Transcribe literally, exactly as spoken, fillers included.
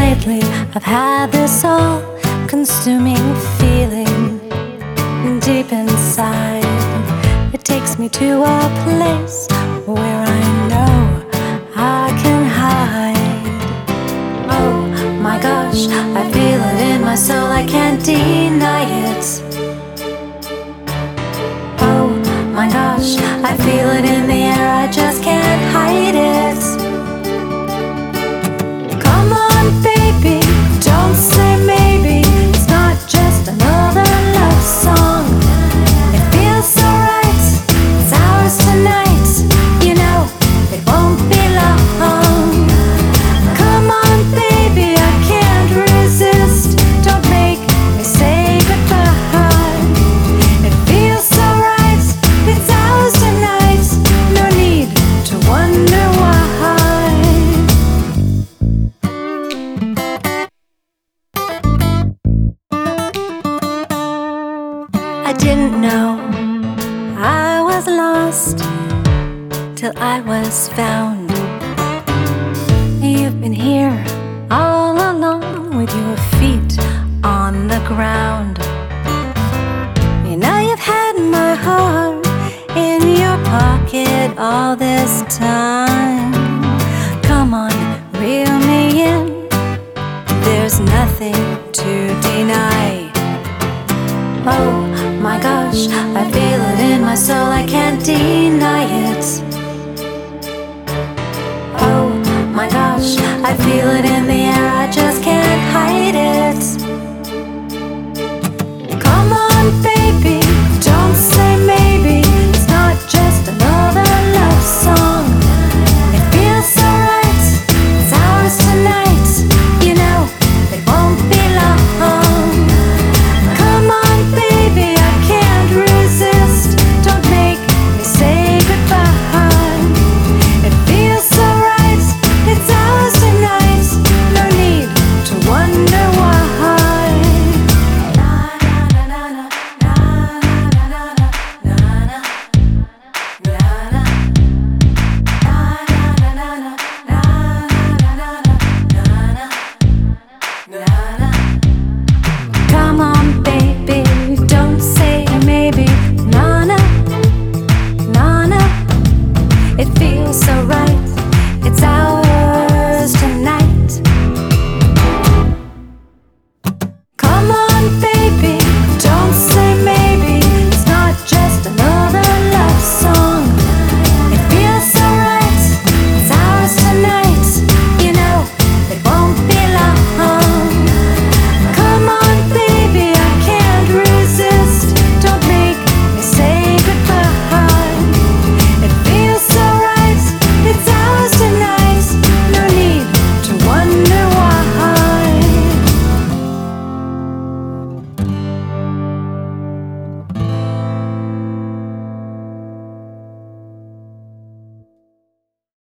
Lately I've had this all-consuming feeling deep inside. It takes me to a place where I know I can hide. Oh my gosh, I feel it in my soul, I can't deny it. Oh my gosh, I feel it in the air, I just can't hide it. Come on baby, don't say maybe, it's not just another love song. It feels so right, it's ours tonight, you know it won't be long. Come on baby, I can't resist, don't make me say goodbye. It feels so right, it's ours tonight, no need to wonder why. I didn't know I was lost till I was found. You've been here all along with your feet on the ground. You know you've had my heart in your pocket all this time. Come on, reel me in, there's nothing to deny. Oh my gosh, I feel it in my soul, I can't deny it. Oh my gosh, I feel it in the air.